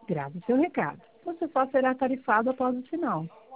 Grave seu recado. Você só será tarifado após o sinal.